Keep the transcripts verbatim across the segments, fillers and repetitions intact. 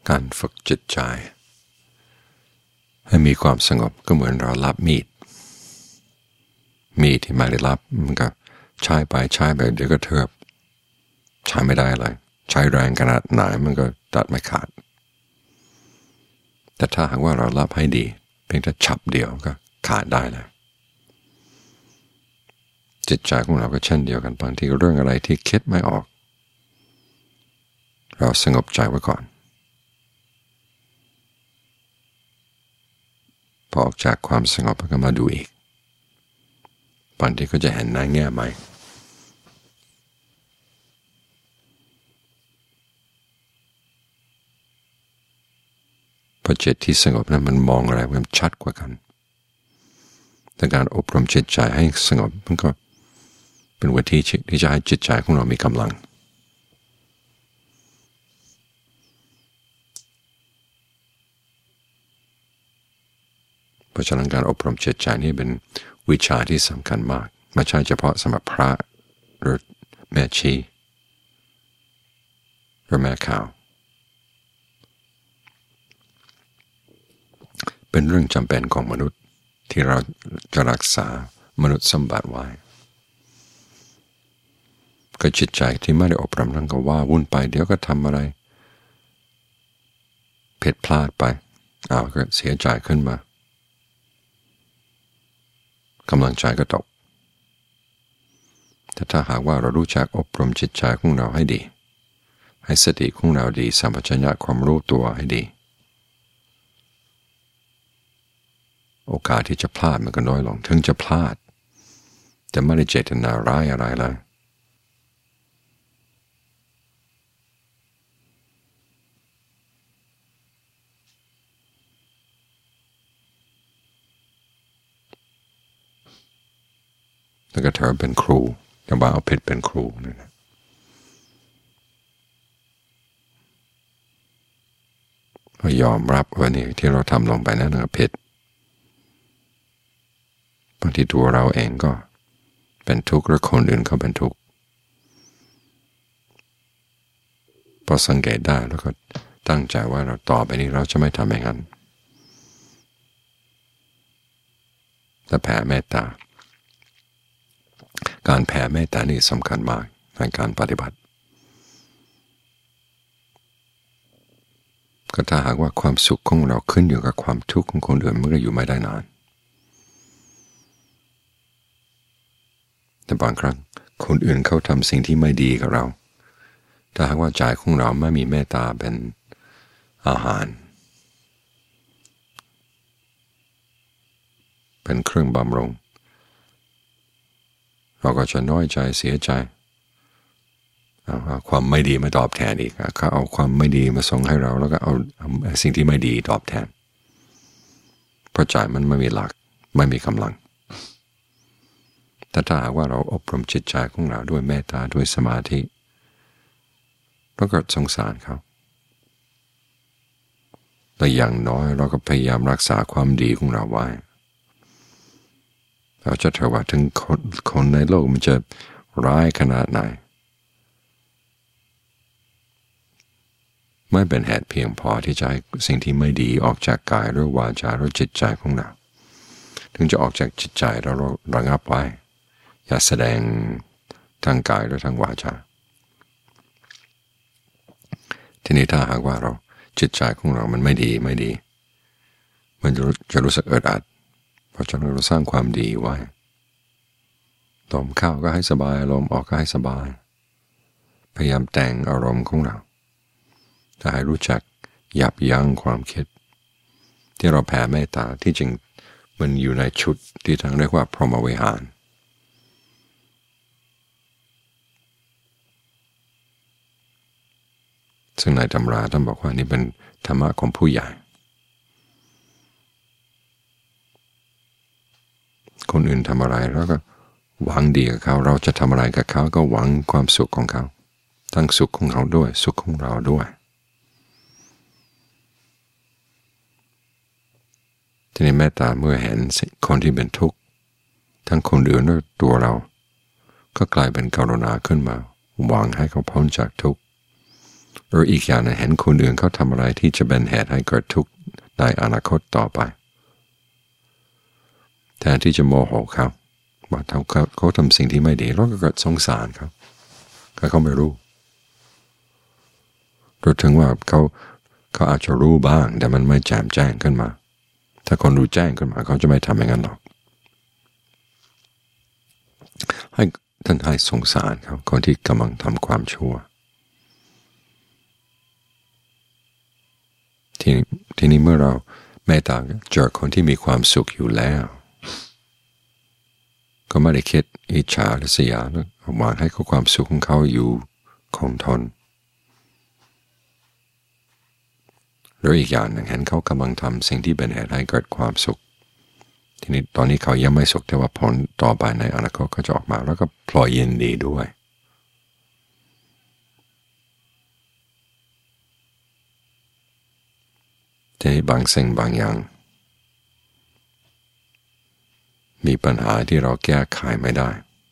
การฝึกจิตใจให้มีความสงบก็เหมือนเรารับมีดมีดที่ไม่ได้รับมันก็ใช้ไปใช้ไปเดี๋ยวก็เทิบใช้ไม่ได้เลยใช้แรงขนาดไหนมันก็ตัดไม่ขาดแต่ถ้าหากว่าเรารับให้ดีเพียงแต่ฉับเดียวก็ขาดได้เลยจิตใจของเราก็เช่นเดียวกันบางทีเรื่องอะไรที่คิดไม่ออกเราสงบใจไว้ก่อนพอออกจากความสงบก็มาดูอีกบางทีก็จะเห็นในแง่ใหม่พอจิตที่สงบนั้นมันมองอะไรมันชัดกว่ากันแต่การอบรมจิตใจให้สงบมันก็เป็นวิธีที่จะให้จิตใจของเรามีกำลังเพราะฉะนั้นการอบรมจิตใจนี่เป็นวิชาที่สำคัญมากไม่ใช่เฉพาะสำหรับพระหรือแม่ชีหรือแม่ข่าวเป็นเรื่องจำเป็นของมนุษย์ที่เราจะรักษามนุษย์สมบัติไว้ก็จิตใจที่ไม่ได้อบรมนั้นก็ว่าวุ่นไปเดี๋ยวก็ทำอะไรผิดพลาดไปอ้าวก็เสียใจขึ้นมากำลังใจก็ตกแต่ถ้าหากว่าเรารู้จักอบรมจิตใจของเราให้ดีให้สติของเราดีสัมปชัญญะความรู้ตัวให้ดีโอกาสที่จะพลาดมันก็น้อยลงถึงจะพลาดแต่ไม่ได้เจตนาร้ายอะไรเลยแล้วก็เธอเป็นครูอย่าว่าเอาผิดเป็นครูนะนะก็ยอมรับว่านี่ที่เราทำลงไปนั้นก็ผิดบางทีตัวเราเองก็เป็นทุกข์หรือคนอื่นเขาเป็นทุกข์พอสังเกตได้แล้วก็ตั้งใจว่าเราต่อไปนี้เราจะไม่ทำอย่างนั้นและแผ่เมตตาการแผ่เมตตานี่สำคัญมากในการปฏิบัติก็ถ้าหากว่าความสุขของเราขึ้นอยู่กับความทุกข์ของคนอื่นมันก็อยู่ไม่ได้นานแต่บางครั้งคนอื่นเขาทำสิ่งที่ไม่ดีกับเราถ้าหากว่าใจของเราไม่มีเมตตาเป็นอาหารเป็นเครื่องบำรุงเราก็จะน้อยใจเสียใจเอาความไม่ดีมาตอบแทนอีกเขาเอาความไม่ดีมาส่งให้เราแล้วก็เอาสิ่งที่ไม่ดีตอบแทนเพราะใจมันไม่มีหลักไม่มีกำลังแต่ถ้าหากว่าเราอบรมจิตใจของเราด้วยเมตตาด้วยสมาธิเราก็สงสารเขาแต่อย่างน้อยเราก็พยายามรักษาความดีของเราไว้เราจะถือว่าถึงคนคนในโลกมันจะร้ายขนาดไหนไม่เป็นเหตุเพียงพอที่จะให้สิ่งที่ไม่ดีออกจากกายหรือวาจาหรือจิตใจของเราถึงจะออกจากจิตใจเราระงับไว้อย่าแสดงทางกายหรือทางวาจาทีนี้ถ้าหากว่าเราจิตใจของเรามันไม่ดีไม่ดีมันจะรู้สึกอึดอัดเพราะฉะนั้นเราสร้างความดีไว้ลมเข้าก็ให้สบายลมออกก็ให้สบายพยายามแต่งอารมณ์ของเราถ้าให้รู้จักยับยั้งความคิดที่เราแผ่เมตตาที่จริงมันอยู่ในชุดที่ทางเรียกว่าพรหมวิหารซึ่งในตำราท่านบอกว่านี่เป็นธรรมะของผู้ใหญ่คนอื่นทำอะไรแล้วก็หวังดีกับเขาเราจะทำอะไรกับเขาก็หวังความสุขของเขาทั้งสุขของเขาด้วยสุขของเราด้วยทีนี้เมตตาเมื่อเห็นคนที่เป็นทุกข์ทั้งคนอื่นและตัวเราก็กลายเป็นกรุณาขึ้นมาหวังให้เขาพ้นจากทุกข์หรืออีกอย่างนึงเห็นคนอื่นเขาทำอะไรที่จะเป็นเหตุให้เกิดทุกข์ในอนาคตต่อไปแทนที่จะโมโหเขาว่าเขาเขาทำสิ่งที่ไม่ดีเราก็เกิดสงสารเขาก็เขาไม่รู้รวมถึงว่าเขาเขาอาจจะรู้บ้างแต่มันไม่แจ่มแจ้งขึ้นมาถ้าคนรู้แจ้งขึ้นมาเขาจะไม่ทำอย่างนั้นหรอกให้ท่านให้สงสารเขาคนที่กำลังทำความชั่วทีนี้ทีนี้เมื่อเราเมตตาเจอคนที่มีความสุขอยู่แล้วก็ไม่ได้คิดอิจฉาหรือเสียแล้วหวังให้เขาความสุขของเขาอยู่คงทนหรืออีกอย่างหนึ่งเห็นเขากำลังทำสิ่งที่เป็นเหตุให้เกิดความสุขทีนี้ตอนนี้เขายังไม่สุขแต่ว่าผลต่อไปในอนาคตก็จะออกมาแล้วก็พลอยยินดีด้วยทีนี้บางสิ่งบางอย่างมีปัญหาที่เราแก้ไขไม่ได้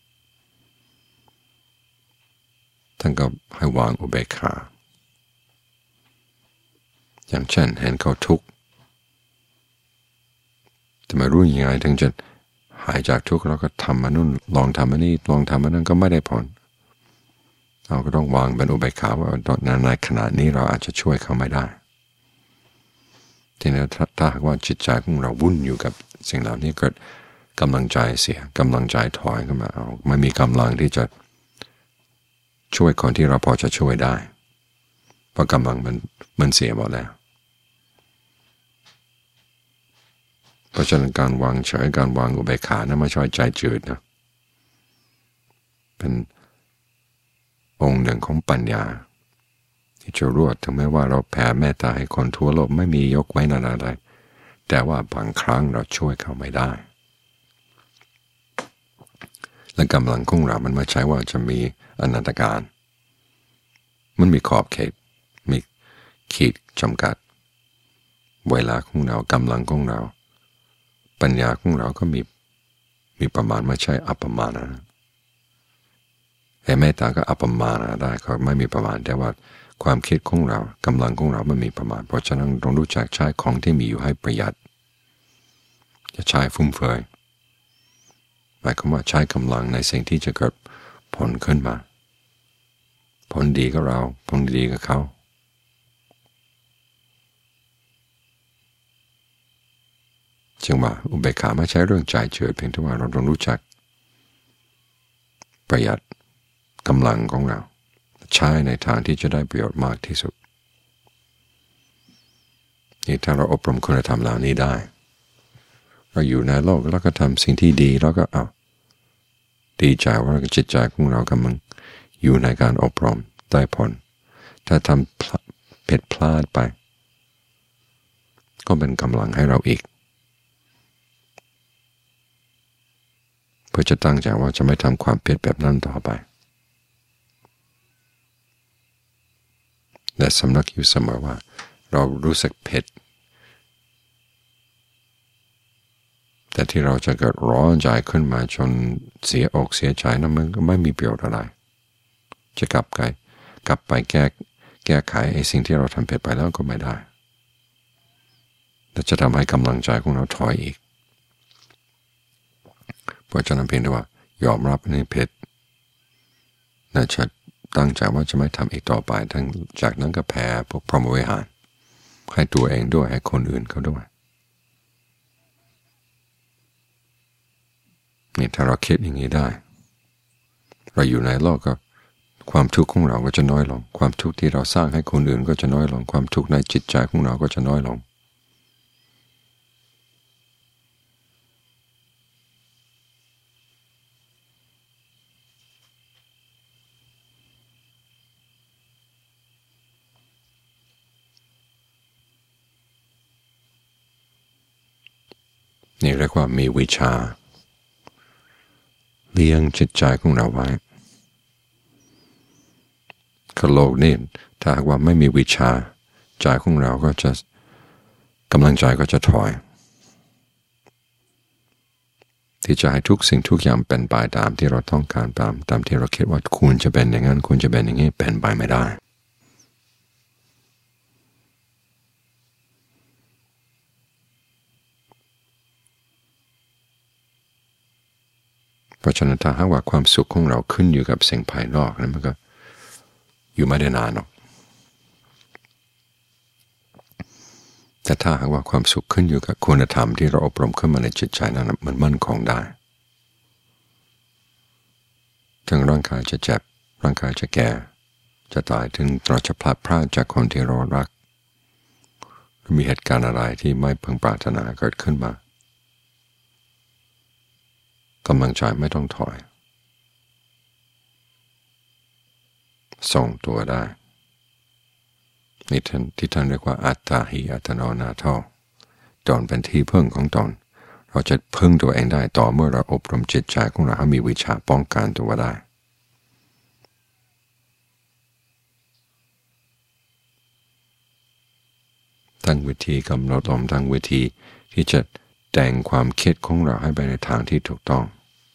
ท่านก็ให้วางอุเบกขาอย่างเช่นเห็นเขาทุกข์แต่ไม่รู้ยังไงถึงจะหายจากทุกข์เราก็ทำมานู่นลองทำมานี่ลองทำมานั่นก็ไม่ได้ผลเราก็ต้องวางเป็นอุเบกขาว่าตอนนั้นในขณะนี้เราอาจจะช่วยเขาไม่ได้ทีนี้ถ้าหากว่าจิตใจของเราวุ่นอยู่กับสิ่งเหล่านี้เกิดกำลังใจเสียกำลังใจถอยขึ้นมาเอาไม่มีกำลังที่จะช่วยคนที่เราพอจะช่วยได้เพราะกำลังมันมันเสียหมดแล้วเพราะฉะนั้นการวางเฉยการวางอุเบกขานั้นไม่ใช่ใจจืดนะเป็นองค์หนึ่งของปัญญาที่จะรู้ถึงแม้ว่าเราแผ่เมตตาให้คนทั่วโลกไม่มียกไว้นานอะไรแต่ว่าบางครั้งเราช่วยเขาไม่ได้และกำลังของเรามันไม่ใช่ว่าจะมีอนันตการมันมีขอบเขตมีขีดจำกัดเวลาของเรากำลังของเราปัญญาของเราก็มีมีประมาณไม่ใช่อัปปมาณนะแต่เมตตาก็อัปปมาณได้เขาไม่มีประมาณแต่ว่าความคิดของเรากำลังของเราไม่มีประมาณเพราะฉะนั้นต้องรู้จักใช้ของที่มีอยู่ให้ประหยัดจะใช้ฟุ่มเฟือยหมายความว่าใช้กำลังในสิ่งที่จะเกิดผลขึ้นมาผลดีกับเราผลดีกับเขาจึงว่าอุเบกขาไม่ใช่เรื่องใจเฉยเพียงแต่ว่าเราต้องรู้จักประหยัดกำลังของเราใช้ในทางที่จะได้ประโยชน์มากที่สุดนี่ถ้าเราอบรมคุณธรรมเหล่านี้ได้เราอยู่ในโลกแล้วก็ทำสิ่งที่ดีแล้วก็เอาดีใจว่าจิตใจของเรากำลังอยู่ในการอบรมได้ผลถ้าทำผิดพลาดไปก็เป็นกำลังให้เราอีกเพื่อจะตั้งใจว่าจะไม่ทำความผิดแบบนั้นต่อไปและสำนึกอยู่เสมอว่าเรารู้สึกผิดแต่ที่เราจะเกิดร้อนใจขึ้นมาจนเสียอกเสียใจนั้นมันก็ไม่มีประโยชน์อะไรจะกลับไปกลับไปแก้แก้ไขไอ้สิ่งที่เราทำผิดไปแล้วก็ไม่ได้และจะทำให้กำลังใจของเราถอยอีกเพราะฉะนั้นเพียงแต่ว่ายอมรับในผิดและจะตั้งใจว่าจะไม่ทำอีกต่อไปทั้งจากนั้นก็แผ่พวกพรหมวิหารให้ตัวเองด้วยให้คนอื่นเขาด้วยนี่ถ้าเราคิดอย่างนี้ได้เราอยู่ในโลกก็ความทุกข์ของเราก็จะน้อยลงความทุกข์ที่เราสร้างให้คนอื่นก็จะน้อยลงความทุกข์ในจิตใจของเราก็จะน้อยลงนี่เรียกว่ามีวิชาเลี้ยงจิตใจของเราไว้กับโลกนี่ถ้าหากว่าไม่มีวิชาใจของเราก็จะกำลังใจก็จะถอยที่จะให้ทุกสิ่งทุกอย่างเป็นไปตามที่เราต้องการตามตามที่เราคิดว่าควรจะเป็นอย่างนั้นควรจะเป็นอย่างนี้เป็นไปไม่ได้เพราะฉะนั้นถ้าหากว่าความสุขของเราขึ้นอยู่กับสิ่งภายนอกนั้นมันก็อยู่ไม่ได้นานหรอกแต่ถ้าหากว่าความสุขขึ้นอยู่กับคุณธรรมที่เราอบรมขึ้นมาในจิตใจนั้นมันมั่นคงได้ถึงร่างกายจะเจ็บร่างกายจะแก่จะตายถึงเราจะพลัดพรากจากคนที่เรารักมีเหตุการณ์อะไรที่ไม่พึงปรารถนาเกิดขึ้นมากำลังใจไม่ต้องถอยส่งตัวได้นี่ท่านที่ท่านเรียกว่าอัตตาหิอัตโนนาโถตนเป็นที่พึ่งของตนเราจะพึ่งตัวเองได้ต่อเมื่อเราอบรมจิตใจของเราให้มีวิชาป้องกันตัวได้ทั้งวิธีกำหนดลมทั้งวิธีที่จะแต่งความคิดของเราให้ไปในทางที่ถูกต้อง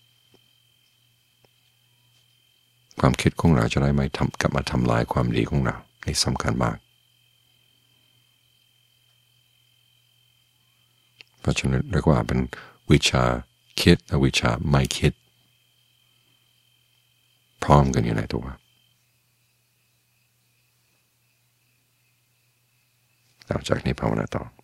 ความคิดของเราจะได้ไม่ทำกลับมาทำลายความดีของเรานี่สำคัญมากเพราะฉะนั้นเรียกว่าเป็นวิชาคิดและวิชาไม่คิดพร้อมกันอยู่ในตัวหลังจากนี้ภาวนาต่อ